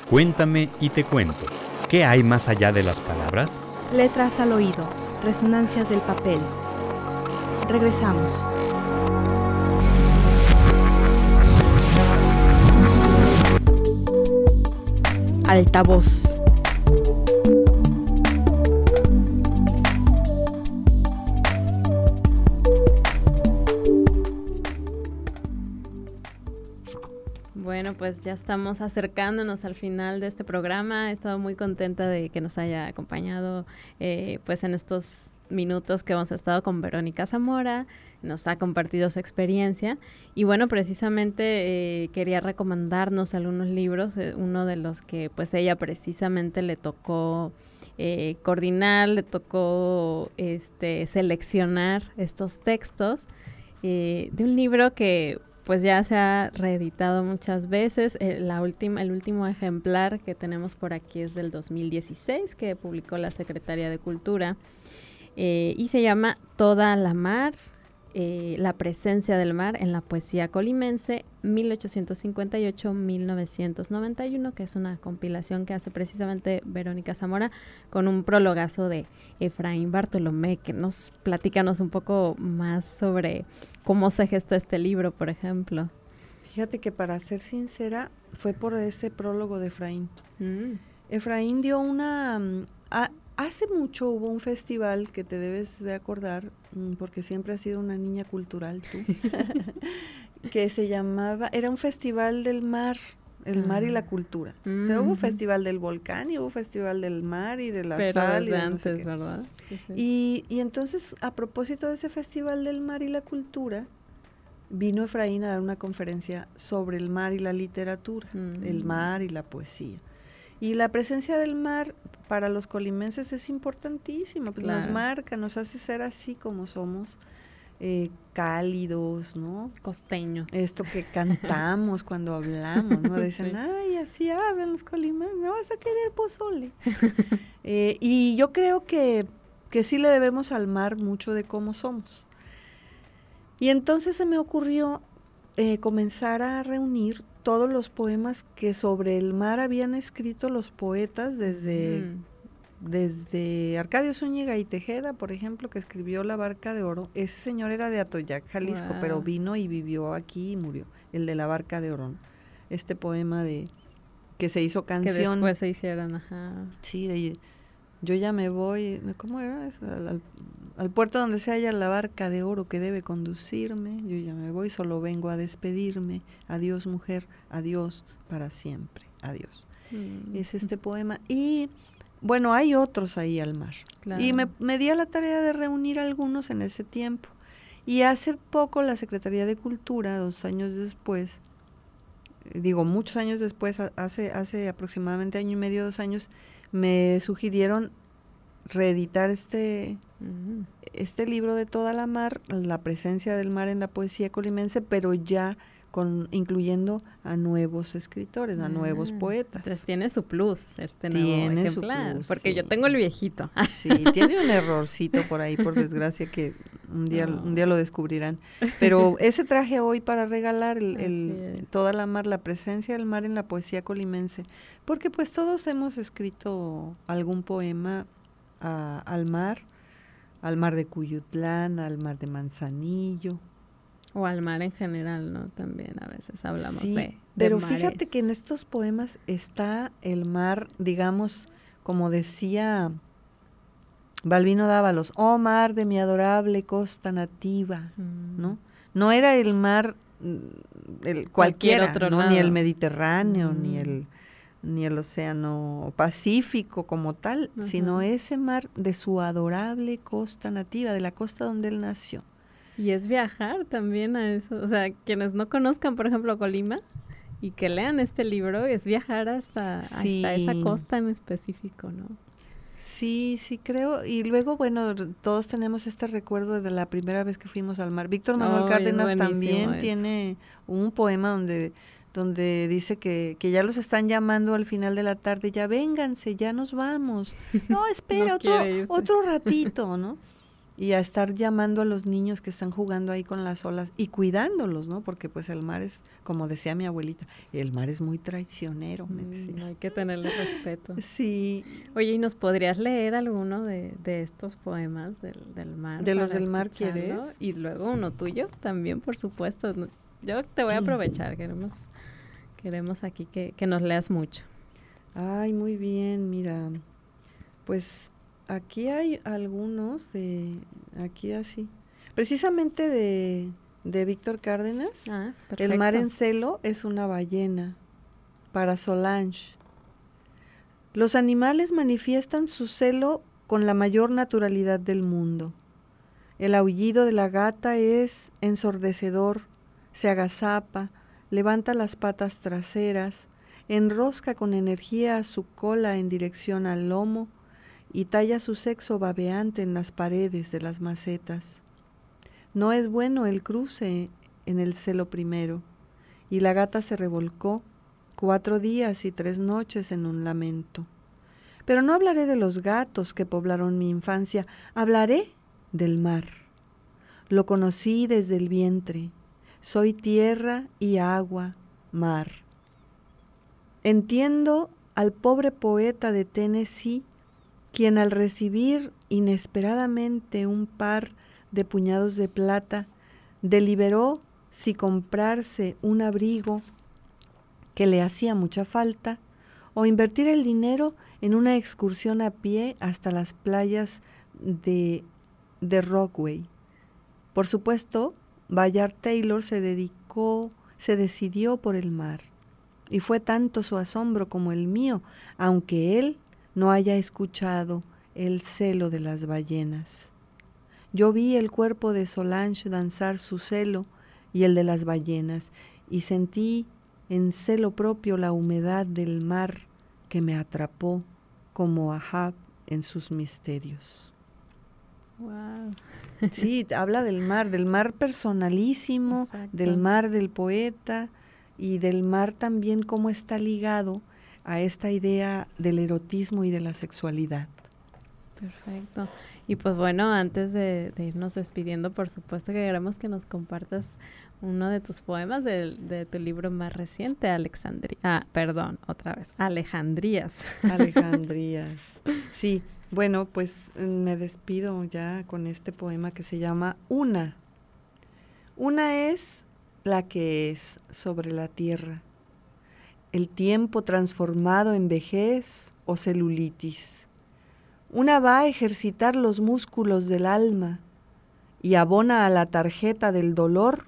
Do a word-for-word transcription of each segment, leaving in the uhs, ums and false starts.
Cuéntame y te cuento. ¿Qué hay más allá de las palabras? Letras al oído, resonancias del papel. Regresamos. Altavoz. Bueno, pues ya estamos acercándonos al final de este programa. He estado muy contenta de que nos haya acompañado eh, pues en estos minutos que hemos estado con Verónica Zamora. Nos ha compartido su experiencia y bueno, precisamente eh, quería recomendarnos algunos libros. Eh, uno de los que pues ella precisamente le tocó eh, coordinar, le tocó este seleccionar estos textos eh, de un libro que pues ya se ha reeditado muchas veces. Eh, la última, el último ejemplar que tenemos por aquí es del dos mil dieciséis, que publicó la Secretaría de Cultura, eh, y se llama Toda la mar, eh, la presencia del mar en la poesía colimense, mil ochocientos cincuenta y ocho a mil novecientos noventa y uno, que es una compilación que hace precisamente Verónica Zamora con un prologazo de Efraín Bartolomé, que nos platícanos un poco más sobre cómo se gestó este libro, por ejemplo. Fíjate que, para ser sincera, fue por ese prólogo de Efraín. Mm. Efraín dio una... A, hace mucho hubo un festival que te debes de acordar, porque siempre has sido una niña cultural tú, que se llamaba, era un festival del mar, el ah. mar y la cultura. Mm. O sea, hubo festival del volcán y hubo festival del mar y de la Pero sal. Pero desde antes, no sé ¿verdad? Sí, sí. Y, y entonces, a propósito de ese festival del mar y la cultura, vino Efraín a dar una conferencia sobre el mar y la literatura, mm. el mar y la poesía. Y la presencia del mar para los colimenses es importantísima, pues claro. Nos marca, nos hace ser así como somos, eh, cálidos, ¿no? Costeños. Esto que cantamos cuando hablamos, ¿no? Dicen, sí. Ay, así hablan los colimenses, no vas a querer pozole. eh, y yo creo que, que sí le debemos al mar mucho de cómo somos. Y entonces se me ocurrió eh, comenzar a reunir todos los poemas que sobre el mar habían escrito los poetas desde, mm. desde Arcadio Zúñiga y Tejeda, por ejemplo, que escribió La Barca de Oro. Ese señor era de Atoyac, Jalisco, wow. pero vino y vivió aquí y murió, el de La Barca de Oro. Este poema de que se hizo canción. Que después se hicieron, ajá. Sí, de yo ya me voy, ¿cómo era? Al, al, al puerto donde se halla la barca de oro que debe conducirme, yo ya me voy, solo vengo a despedirme, adiós mujer, adiós para siempre, adiós. Mm. Es este poema. Y bueno, hay otros ahí al mar. Claro. Y me, me di a la tarea de reunir algunos en ese tiempo. Y hace poco la Secretaría de Cultura, dos años después, digo muchos años después, hace, hace aproximadamente año y medio, dos años, me sugirieron reeditar este, uh-huh. este libro de Toda la mar, la presencia del mar en la poesía colimense, pero ya con incluyendo a nuevos escritores, uh-huh. a nuevos poetas. Entonces tiene su plus este nuevo tiene ejemplar, su plus, porque sí. yo tengo el viejito. Sí, tiene un errorcito por ahí, por desgracia, que un día, no. un día lo descubrirán. Pero ese traje hoy para regalar el, el Toda la mar, la presencia del mar en la poesía colimense, porque pues todos hemos escrito algún poema a, al mar, al mar de Cuyutlán, al mar de Manzanillo. O al mar en general, ¿no? También a veces hablamos sí, de, de pero mares. Fíjate que en estos poemas está el mar, digamos, como decía Balbino Dávalos, oh mar de mi adorable costa nativa, mm. ¿no? No era el mar el cualquiera, otro ¿no? lado. Ni el Mediterráneo, Mm. ni el ni el océano Pacífico como tal, uh-huh. sino ese mar de su adorable costa nativa, de la costa donde él nació. Y es viajar también a eso, o sea, quienes no conozcan, por ejemplo, Colima, y que lean este libro, es viajar hasta, sí. hasta esa costa en específico, ¿no? Sí, sí creo, y luego, bueno, todos tenemos este recuerdo de la primera vez que fuimos al mar. Víctor Manuel oh, Cárdenas también eso. tiene un poema donde, donde dice que, que ya los están llamando al final de la tarde, ya vénganse, ya nos vamos. No, espera, no otro, otro ratito, ¿no? y a estar llamando a los niños que están jugando ahí con las olas y cuidándolos, ¿no? Porque pues el mar es, como decía mi abuelita, el mar es muy traicionero, me decía. Mm, hay que tenerle respeto. Sí. Oye, ¿y nos podrías leer alguno de, de estos poemas del, del mar? ¿De los para del mar escucharlo? quieres? Y luego uno tuyo también, por supuesto. Yo te voy a aprovechar, queremos, queremos aquí que, que nos leas mucho. Ay, muy bien, mira, pues aquí hay algunos de, aquí así, precisamente de, de Víctor Cárdenas. Ah, El mar en celo es una ballena, para Solange. Los animales manifiestan su celo con la mayor naturalidad del mundo. El aullido de la gata es ensordecedor, se agazapa, levanta las patas traseras, enrosca con energía su cola en dirección al lomo y talla su sexo babeante en las paredes de las macetas. No es bueno el cruce en el celo primero, y la gata se revolcó cuatro días y tres noches en un lamento. Pero no hablaré de los gatos que poblaron mi infancia, hablaré del mar. Lo conocí desde el vientre, soy tierra y agua, mar. Entiendo al pobre poeta de Tennessee, quien al recibir inesperadamente un par de puñados de plata, deliberó si comprarse un abrigo que le hacía mucha falta o invertir el dinero en una excursión a pie hasta las playas de, de Rockaway. Por supuesto, Bayard Taylor se dedicó, se decidió por el mar, y fue tanto su asombro como el mío, aunque él no haya escuchado el celo de las ballenas. Yo vi el cuerpo de Solange danzar su celo y el de las ballenas, y sentí en celo propio la humedad del mar que me atrapó como Ahab en sus misterios. Wow. Sí, habla del mar, del mar personalísimo, Exacto. del mar del poeta y del mar también cómo está ligado a esta idea del erotismo y de la sexualidad. Perfecto. Y pues bueno, antes de, de irnos despidiendo, por supuesto que queremos que nos compartas uno de tus poemas de, de tu libro más reciente, Alexandria. Ah, perdón, otra vez, Alejandrías. Alejandrías. Sí, bueno, pues me despido ya con este poema que se llama Una. Una es la que es sobre la tierra, el tiempo transformado en vejez o celulitis. Una va a ejercitar los músculos del alma y abona a la tarjeta del dolor.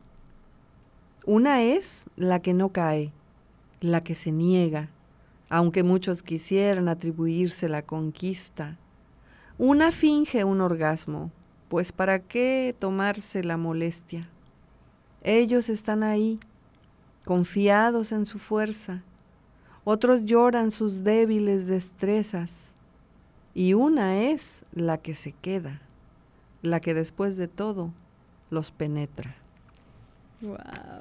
Una es la que no cae, la que se niega, aunque muchos quisieran atribuirse la conquista. Una finge un orgasmo, pues ¿para qué tomarse la molestia? Ellos están ahí, confiados en su fuerza. Otros lloran sus débiles destrezas. Y una es la que se queda, la que después de todo los penetra. Wow.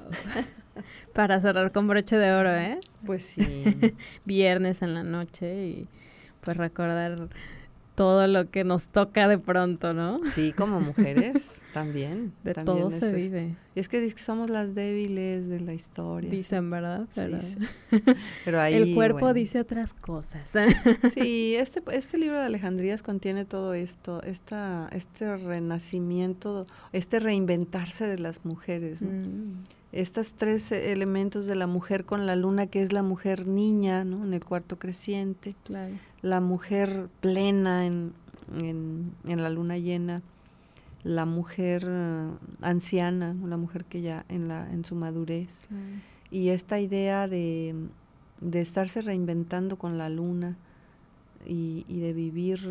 Para cerrar con broche de oro, ¿eh? Pues sí. Viernes en la noche y pues recordar todo lo que nos toca de pronto, ¿no? Sí, como mujeres también. De también todo es se esto. vive. Y es que dice que somos las débiles de la historia. Dicen, sí. ¿verdad? Pero, Sí, sí. Pero ahí, el cuerpo bueno. dice otras cosas. Sí, este, este libro de Alejandrías contiene todo esto, esta, este renacimiento, este reinventarse de las mujeres, ¿no? Mm. Estos tres elementos de la mujer con la luna, que es la mujer niña, ¿no? En el cuarto creciente, Claro. la mujer plena en, en, en la luna llena, la mujer uh, anciana, ¿no? La mujer que ya en, la, en su madurez, Claro. y esta idea de, de estarse reinventando con la luna y, y de vivir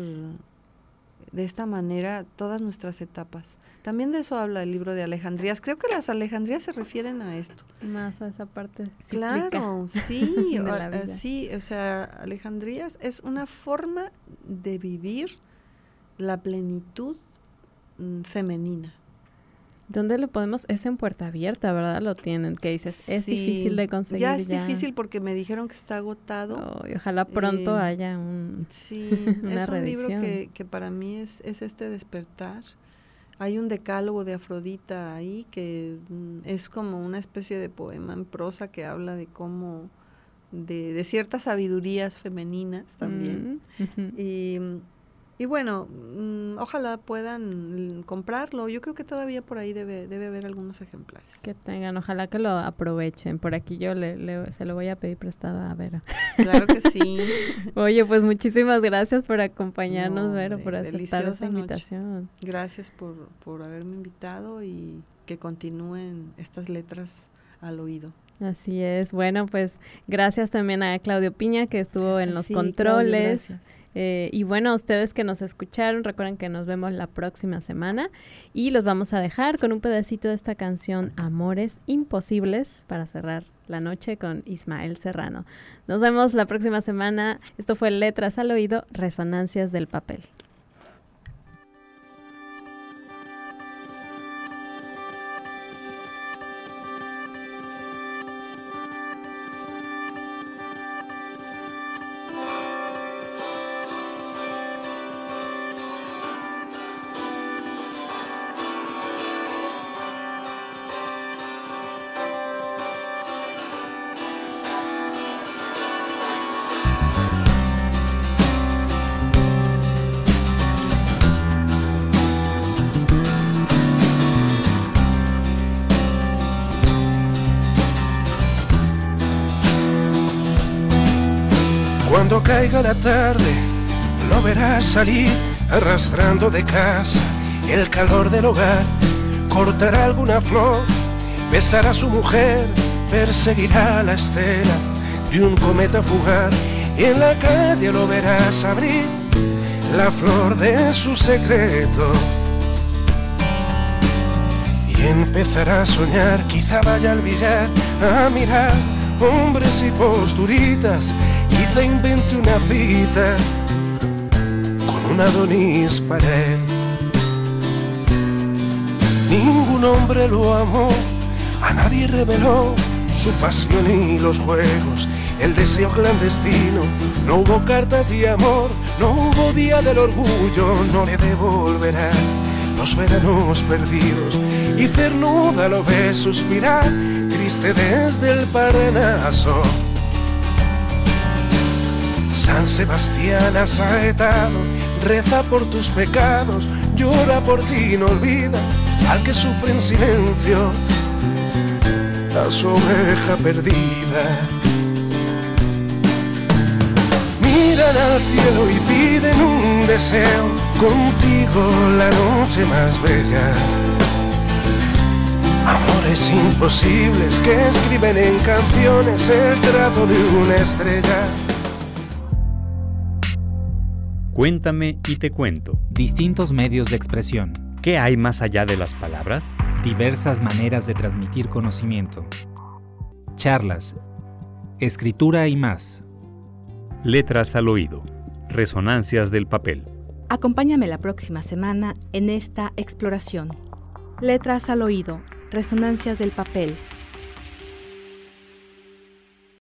de esta manera todas nuestras etapas. También de eso habla el libro de Alejandrías. Creo que las Alejandrías se refieren a esto. Más a esa parte cíclica. Claro, sí, de o, la vida. sí, o sea, Alejandrías es una forma de vivir la plenitud mm, femenina. ¿Dónde lo podemos? Es en Puerta Abierta, ¿verdad? Lo tienen, que dices, es Sí, difícil de conseguir. Ya es difícil porque me dijeron que está agotado. Oh, y ojalá pronto Eh, haya un... Sí, una es un libro reedición. que, que para mí es, es este despertar hay un decálogo de Afrodita ahí que mm, es como una especie de poema en prosa que habla de cómo, de, de ciertas sabidurías femeninas también. Mm, uh-huh. Y, y bueno, mm, ojalá puedan comprarlo. Yo creo que todavía por ahí debe, debe haber algunos ejemplares. Que tengan, ojalá que lo aprovechen. Por aquí yo le, le, se lo voy a pedir prestado a Vero. Claro que sí. Oye, pues muchísimas gracias por acompañarnos, No, Vero, de, por aceptar esa invitación. Noche. Gracias por, por haberme invitado y que continúen estas letras al oído. Así es. Bueno, pues gracias también a Claudio Piña, que estuvo en los sí, controles. Claudio, eh, y bueno, a ustedes que nos escucharon, recuerden que nos vemos la próxima semana y los vamos a dejar con un pedacito de esta canción Amores Imposibles para cerrar la noche con Ismael Serrano. Nos vemos la próxima semana. Esto fue Letras al Oído, Resonancias del Papel. Cuando caiga la tarde, lo verás salir arrastrando de casa el calor del hogar. Cortará alguna flor, besará a su mujer, perseguirá la estela de un cometa fugaz. Y en la calle lo verás abrir la flor de su secreto. Y empezará a soñar, quizá vaya al billar a mirar hombres y posturitas. Quizá invente una cita con un Adonis para él. Ningún hombre lo amó, a nadie reveló su pasión y los juegos, el deseo clandestino. No hubo cartas de amor, no hubo día del orgullo. No le devolverá los veranos perdidos. Y cernuda lo ve suspirar, triste desde el Parnaso. San Sebastián asaetado, reza por tus pecados, llora por ti, no olvida al que sufre en silencio, a su oveja perdida. Miran al cielo y piden un deseo, contigo la noche más bella. Amores imposibles que escriben en canciones el trazo de una estrella. Cuéntame y te cuento. Distintos medios de expresión. ¿Qué hay más allá de las palabras? Diversas maneras de transmitir conocimiento. Charlas, escritura y más. Letras al oído. Resonancias del papel. Acompáñame la próxima semana en esta exploración. Letras al oído. Resonancias del papel.